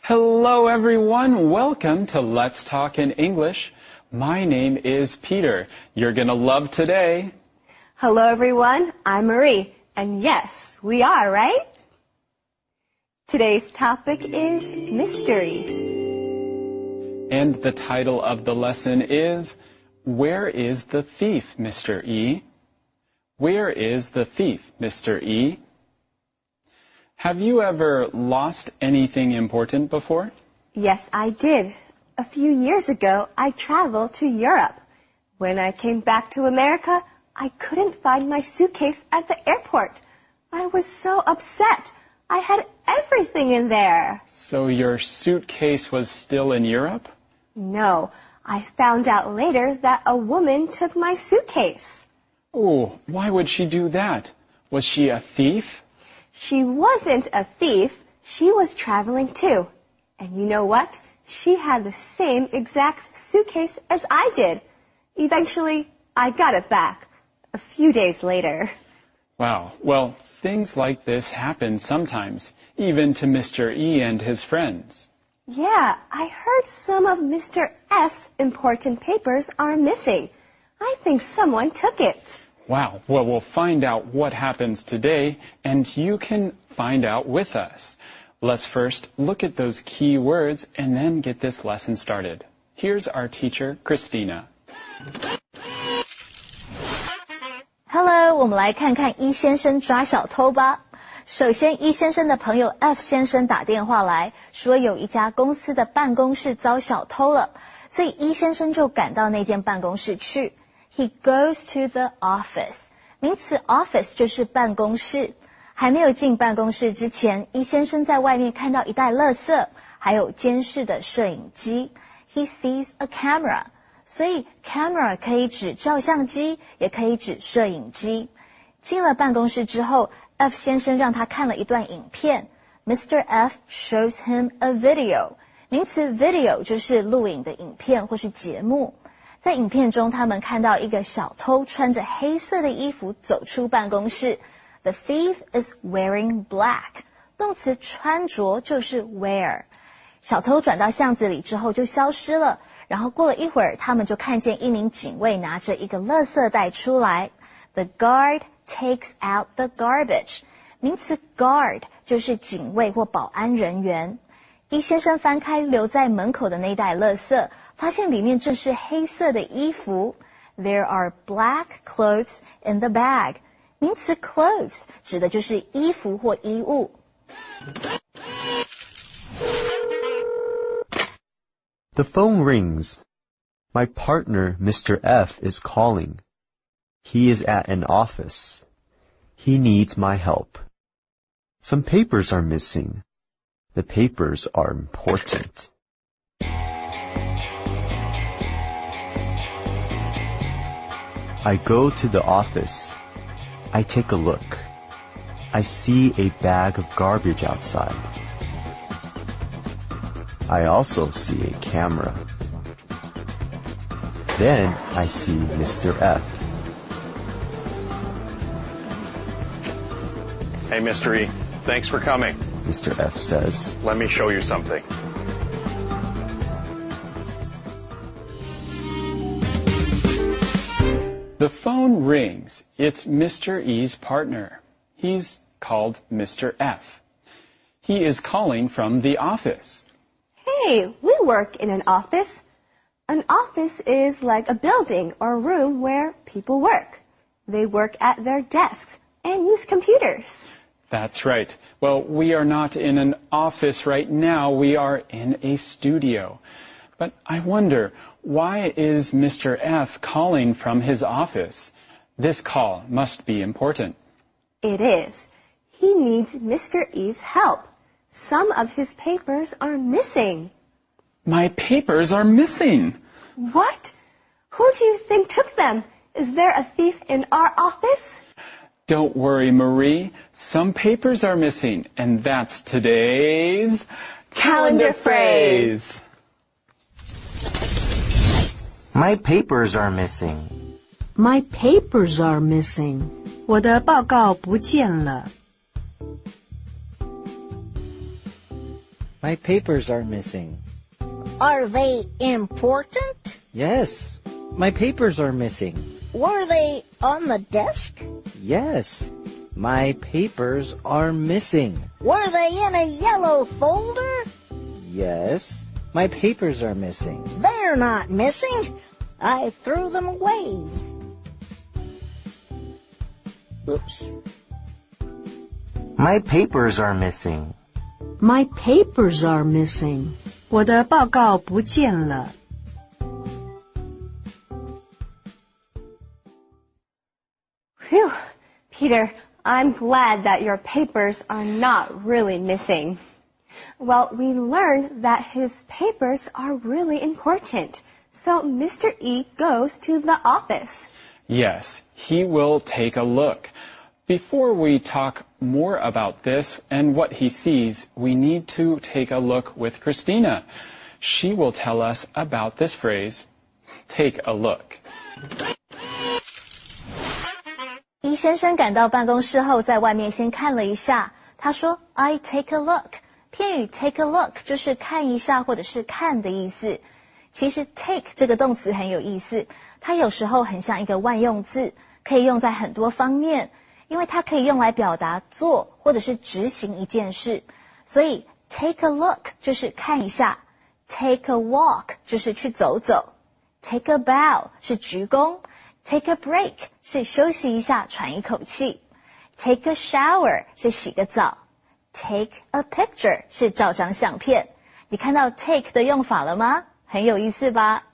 Hello everyone, welcome to Let's Talk in English. My name is Peter. You're gonna love today. Hello everyone, I'm Marie. And yes, we are, right? Today's topic is mystery. And the title of the lesson is, Where is the thief, Mr. E? Where is the thief, Mr. E? Have you ever lost anything important before? Yes, I did. A few years ago, I traveled to Europe. When I came back to America, I couldn't find my suitcase at the airport. I was so upset. I had everything in there. So your suitcase was still in Europe? No, I found out later that a woman took my suitcase. Oh, why would she do that? Was she a thief? She wasn't a thief. She was traveling too. And you know what? She had the same exact suitcase as I did. Eventually, I got it back a few days later. Wow. Well, things like this happen sometimes, even to Mr. E and his friends. Yeah, I heard some of Mr. F's important papers are missing. I think someone took it. Wow. Well, we'll find out what happens today, and you can find out with us. Let's first look at those key words and then get this lesson started. Here's our teacher, Christina. Hello, 我们来看看E先生抓小偷吧。首先，E先生的朋友 F 先生打电话来说有一家公司的办公室遭小偷了，所以 E 先生就赶到那间办公室去。He goes to the office. 名词 office 就是办公室。还没有进办公室之前，E先生在外面看到一袋垃圾，还有监视的摄影机。He sees a camera. 所以 camera 可以指照相机，也可以指摄影机。进了办公室之后 ，F 先生让他看了一段影片。Mr. F shows him a video. 名词 video 就是录影的影片或是节目。在影片中，他们看到一个小偷穿着黑色的衣服走出办公室。The thief is wearing black. 动词穿着就是 wear。小偷转到巷子里之后就消失了，然后过了一会儿，他们就看见一名警卫拿着一个垃圾袋出来。The guard takes out the garbage. 名词 guard 就是警卫或保安人员。E 先生翻开留在门口的那袋垃圾，发现里面正是黑色的衣服。There are black clothes in the bag. 名词 clothes 指的就是衣服或衣物。 The phone rings. My partner, Mr. F, is calling. He is at an office. He needs my help. Some papers are missing. The papers are important. I go to the office. I take a look. I see a bag of garbage outside. I also see a camera. Then I see Mr. F. Hey, Mr. E. Thanks for coming. Mr. F says, Let me show you something. The phone rings. It's Mr. E's partner. He's called Mr. F. He is calling from the office. Hey, we work in an office. An office is like a building or room where people work. They work at their desks and use computers. That's right. Well, we are not in an office right now. We are in a studio. But I wonder, why is Mr. F calling from his office? This call must be important. It is. He needs Mr. E's help. Some of his papers are missing. My papers are missing. What? Who do you think took them? Is there a thief in our office? Don't worry, Marie. Some papers are missing, and that's today's calendar phrase. My papers are missing. My papers are missing. 我的报告不见了。 My papers are missing. Are they important? Yes, my papers are missing. Were they on the desk? Yes, my papers are missing. Were they in a yellow folder? Yes, my papers are missing. They're not missing. I threw them away. Oops. My papers are missing. My papers are missing. 我的报告不见了。 Phew, Peter, I'm glad that your papers are not really missing. Well, we learned that his papers are really important. So Mr. E goes to the office. Yes, he will take a look. Before we talk more about this and what he sees, we need to take a look with Christina. She will tell us about this phrase, take a look. E先生赶到办公室后，在外面先看了一下。他说 I take a look。片语 take a look 就是看一下或者是看的意思。其实 take 这个动词很有意思，它有时候很像一个万用字，可以用在很多方面，因为它可以用来表达做或者是执行一件事。所以 take a look 就是看一下， take a walk 就是去走走， take a bow 是鞠躬， take a break 是休息一下喘一口气， take a shower 是洗个澡， take a picture 是照张相片。你看到 take 的用法了吗？很有意思吧？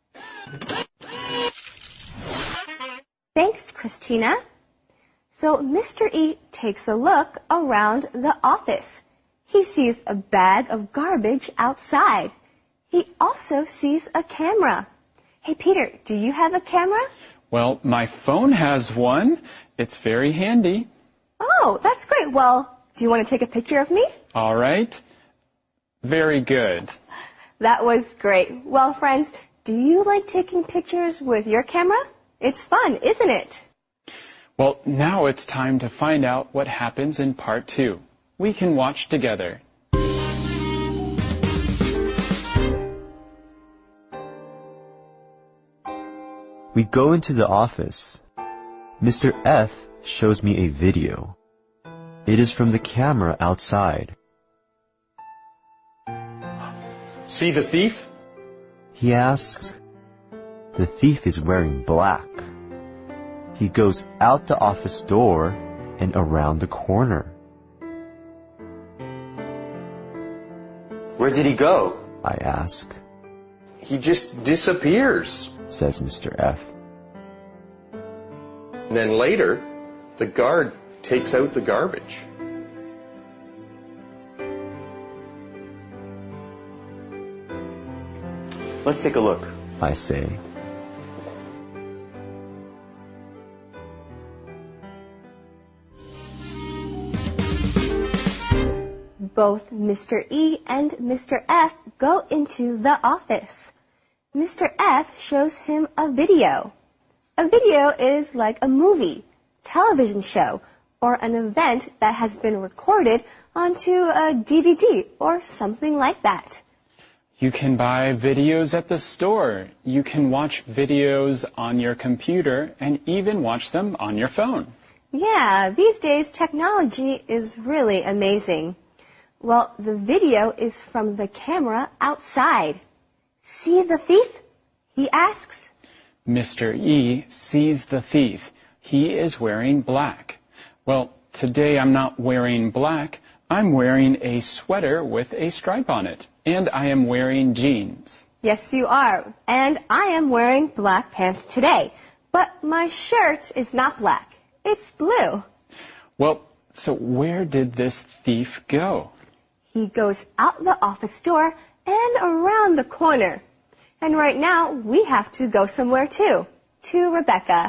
Thanks, Christina. So Mr. E takes a look around the office. He sees a bag of garbage outside. He also sees a camera. Hey, Peter, do you have a camera? Well, my phone has one. It's very handy. Oh, that's great. Well, do you want to take a picture of me? All right. Very good. That was great. Well, friends, do you like taking pictures with your camera? It's fun, isn't it? Well, now it's time to find out what happens in part 2. We can watch together. We go into the office. Mr. F shows me a video. It is from the camera outside. See the thief? He asks. The thief is wearing black. He goes out the office door and around the corner. Where did he go? I ask, He just disappears. says Mr. F. Then later, the guard takes out the garbage. Let's take a look. I say. Both Mr. E and Mr. F go into the office. Mr. F shows him a video. A video is like a movie, television show, or an event that has been recorded onto a DVD or something like that. You can buy videos at the store. You can watch videos on your computer and even watch them on your phone. Yeah, these days technology is really amazing. Well, the video is from the camera outside. See the thief? He asks. Mr. E sees the thief. He is wearing black. Well, today I'm not wearing black. I'm wearing a sweater with a stripe on it. And I am wearing jeans. Yes, you are. And I am wearing black pants today. But my shirt is not black. It's blue. Well, so where did this thief go? He goes out the office door and around the corner. And right now, we have to go somewhere too. To Rebecca.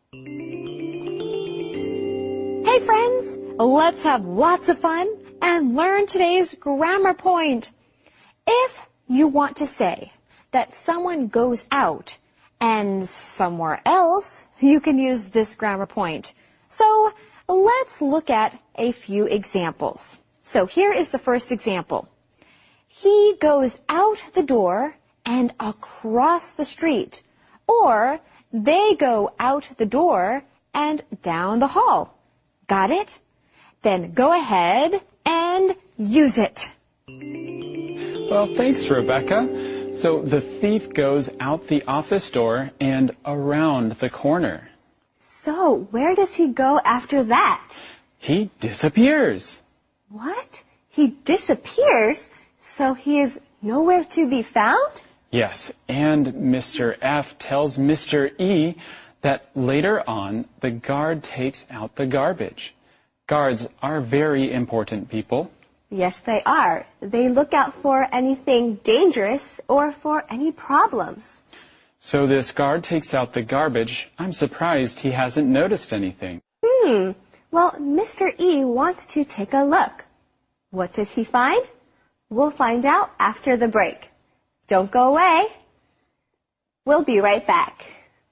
Hey friends, let's have lots of fun and learn today's grammar point. If you want to say that someone goes out and somewhere else, you can use this grammar point. So let's look at a few examples. So here is the first example. He goes out the door and across the street. Or they go out the door and down the hall. Got it? Then go ahead and use it. Well, thanks, Rebecca. So the thief goes out the office door and around the corner. So where does he go after that? He disappears. What? He disappears? So he is nowhere to be found? Yes, and Mr. F tells Mr. E that later on the guard takes out the garbage. Guards are very important people. Yes, they are. They look out for anything dangerous or for any problems. So this guard takes out the garbage. I'm surprised he hasn't noticed anything. Well, Mr. E wants to take a look. What does he find? We'll find out after the break. Don't go away. We'll be right back.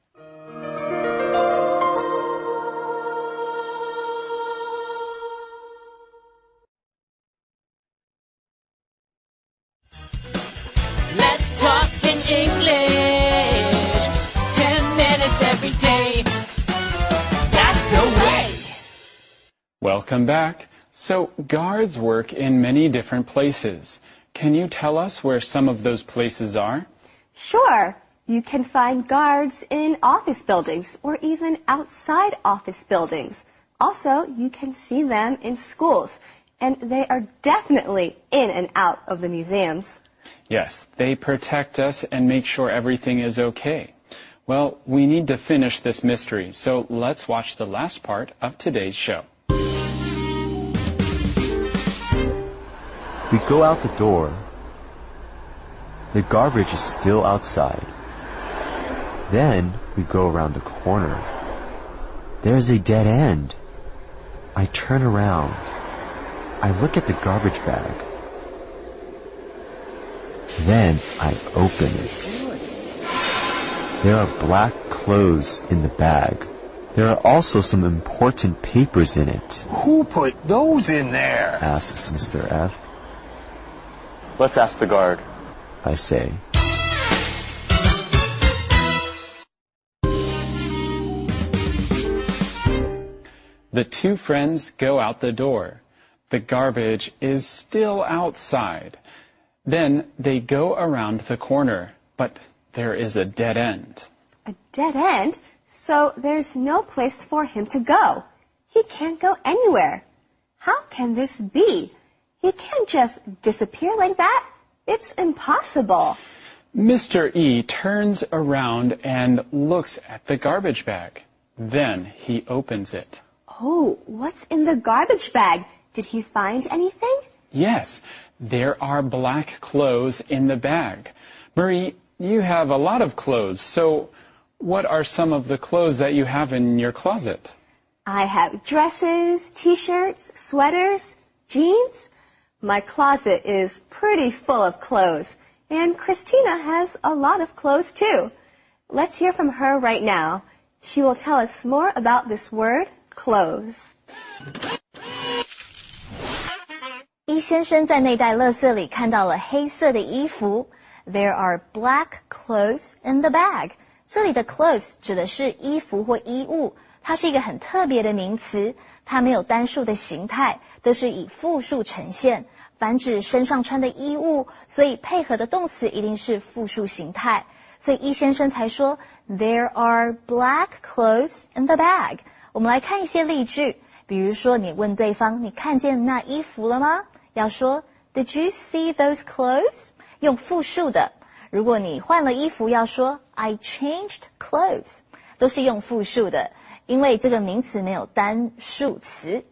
Let's talk in English. 10 minutes every day. That's the way. Welcome back. So guards work in many different places. Can you tell us where some of those places are? Sure. You can find guards in office buildings or even outside office buildings. Also, you can see them in schools, and they are definitely in and out of the museums. Yes, they protect us and make sure everything is okay. Well, we need to finish this mystery, so let's watch the last part of today's show. We go out the door. The garbage is still outside. Then we go around the corner. There's a dead end. I turn around. I look at the garbage bag. Then I open it. There are black clothes in the bag. There are also some important papers in it. Who put those in there? Asks Mr. F. Let's ask the guard, I say. The two friends go out the door. The garbage is still outside. Then they go around the corner, but there is a dead end. A dead end? So there's no place for him to go. He can't go anywhere. How can this be? He can't just disappear like that. It's impossible. Mr. E turns around and looks at the garbage bag. Then he opens it. Oh, what's in the garbage bag? Did he find anything? Yes, there are black clothes in the bag. Marie, you have a lot of clothes, so what are some of the clothes that you have in your closet? I have dresses, t-shirts, sweaters, jeans. My closet is pretty full of clothes, and Christina has a lot of clothes too. Let's hear from her right now. She will tell us more about this word, clothes. E先生在那袋垃圾里看到了黑色的衣服。There are black clothes in the bag. 这里的 clothes 指的是衣服或衣物，它是一个很特别的名词，它没有单数的形态，都是以复数呈现，反指身上穿的衣物，所以配合的动词一定是复数形态。所以E先生才说 There are black clothes in the bag. 我们来看一些例句，比如说你问对方你看见那衣服了吗？要说 Did you see those clothes? 用复数的。如果你换了衣服要说 I changed clothes. 都是用复数的，因为这个名词没有单数词。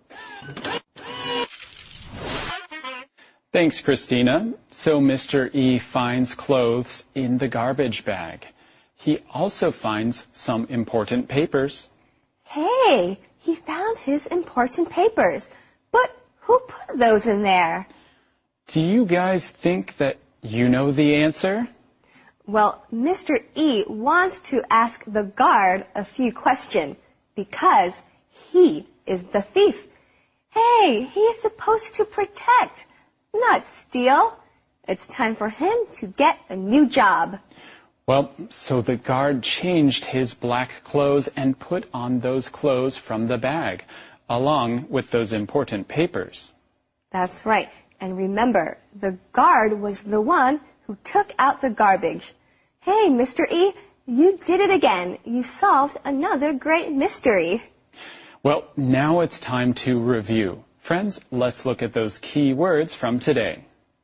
Thanks, Christina. So Mr. E finds clothes in the garbage bag. He also finds some important papers. Hey, he found his important papers. But who put those in there? Do you guys think that you know the answer? Well, Mr. E wants to ask the guard a few questions because he is the thief. Hey, he is supposed to protect, not steal. It's time for him to get a new job. Well, so the guard changed his black clothes and put on those clothes from the bag, along with those important papers. That's right. And remember, the guard was the one who took out the garbage. Hey, Mr. E, you did it again. You solved another great mystery. Well, now it's time to review. Friends, let's look at those key words from today.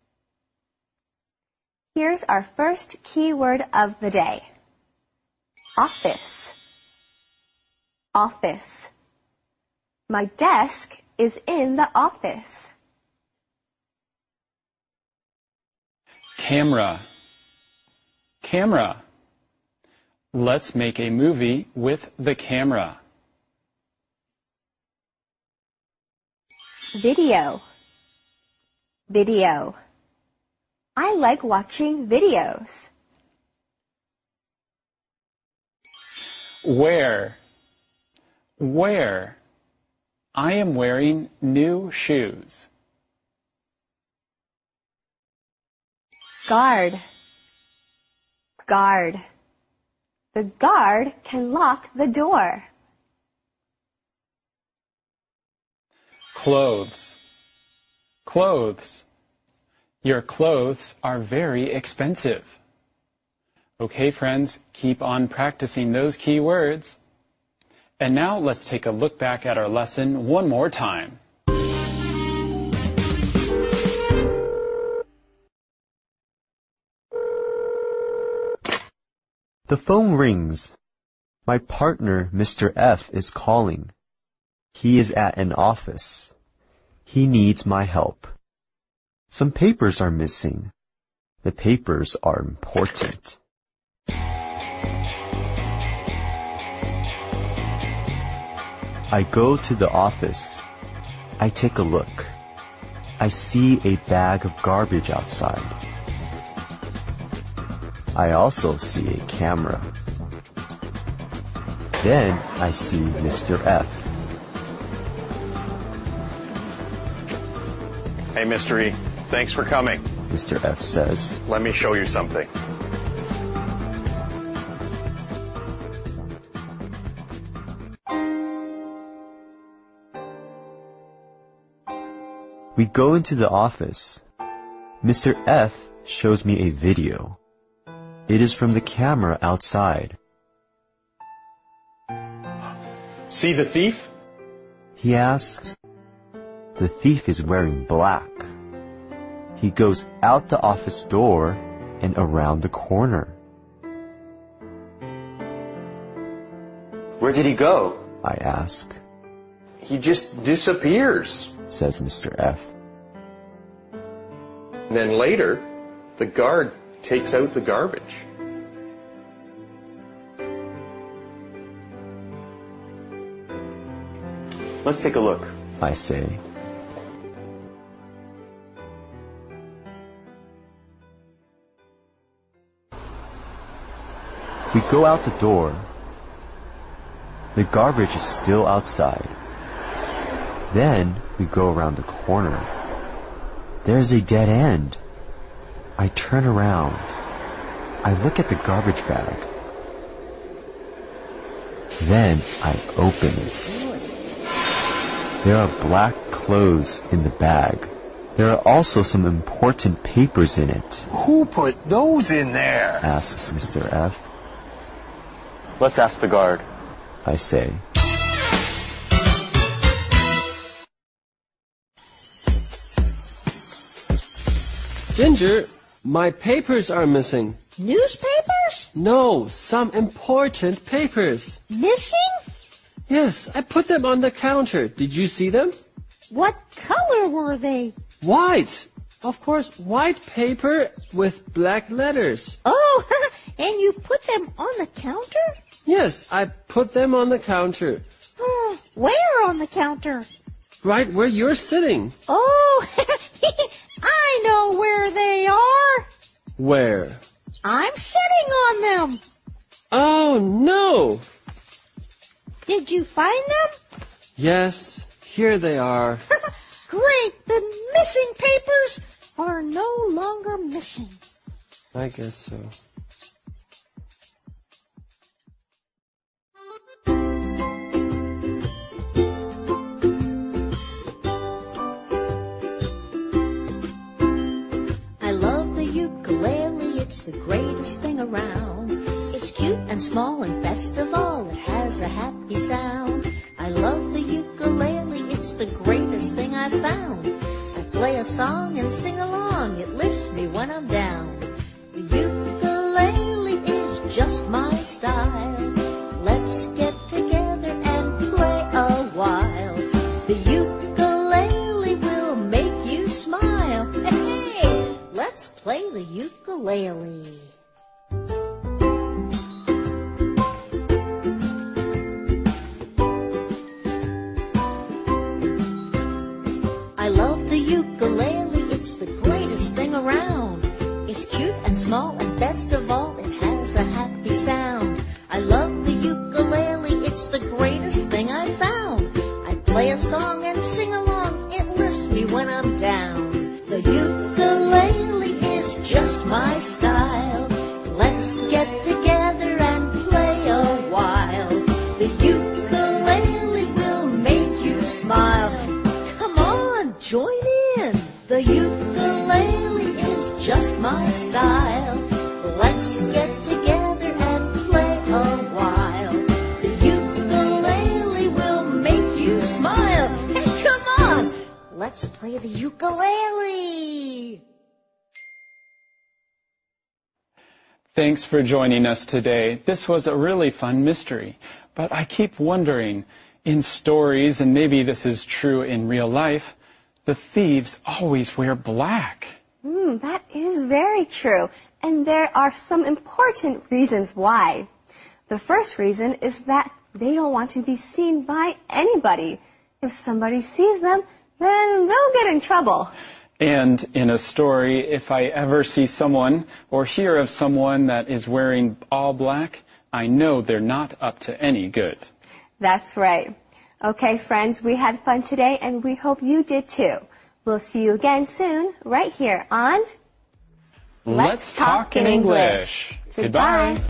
Here's our first key word of the day. Office. Office. My desk is in the office. Camera. Camera. Let's make a movie with the camera. Video. Video. I like watching videos. Wear. Wear. I am wearing new shoes. Guard. Guard. The guard can lock the door. Clothes. Clothes. Your clothes are very expensive. Okay, friends, keep on practicing those key words. And now let's take a look back at our lesson one more time. The phone rings. My partner, Mr. F, is calling. He is at an office. He needs my help. Some papers are missing. The papers are important. I go to the office. I take a look. I see a bag of garbage outside. I also see a camera. Then I see Mr. F. Hey, Mr. E, thanks for coming. Mr. F says, Let me show you something. We go into the office. Mr. F shows me a video. It is from the camera outside. See the thief? He asks. The thief is wearing black. He goes out the office door and around the corner. Where did he go? I ask. He just disappears. Says Mr. F. Then later, the guard takes out the garbage. Let's take a look, I say. We go out the door. The garbage is still outside. Then we go around the corner. There's a dead end. I turn around. I look at the garbage bag. Then I open it. There are black clothes in the bag. There are also some important papers in it. Who put those in there? Asks Mr. F. Let's ask the guard. I say. Ginger, my papers are missing. Newspapers? No, some important papers. Missing? Yes, I put them on the counter. Did you see them? What color were they? White. Of course, white paper with black letters. Oh, and you put them on the counter? Yes, I put them on the counter. Where on the counter? Right where you're sitting. Oh, I know where they are. Where? I'm sitting on them. Oh, no. Did you find them? Yes, here they are. Great, the missing papers are no longer missing. I guess so. I love the ukulele, it's the greatest thing around. It's cute and small and best of all, it has a happy sound. I love the ukulele, it's the greatest thing I've found. I play a song and sing along, it lifts me when I'm down. The ukulele is just my style. Let's get together and play a while. The ukulele will make you smile. Hey, let's play the ukulele. I love the ukulele, it's the greatest thing around. It's cute and small and best of all, it has a happy sound. I love the ukulele, it's the greatest thing I've found. I play a song and sing along, it lifts me when I'm down. The ukulele is just my style. Let's get together and play a while. The ukulele will make you smile. Come on, join in. The ukulele is just my style. Let's get together and play a while. The ukulele will make you smile. Hey, come on, let's play the ukulele. Thanks for joining us today. This was a really fun mystery, but I keep wondering, in stories, and maybe this is true in real life, the thieves always wear black. That is very true. And there are some important reasons why. The first reason is that they don't want to be seen by anybody. If somebody sees them, then they'll get in trouble. And in a story, if I ever see someone or hear of someone that is wearing all black, I know they're not up to any good. That's right. Okay, friends, we had fun today, and we hope you did too. We'll see you again soon, right here on Let's Talk in English. Goodbye.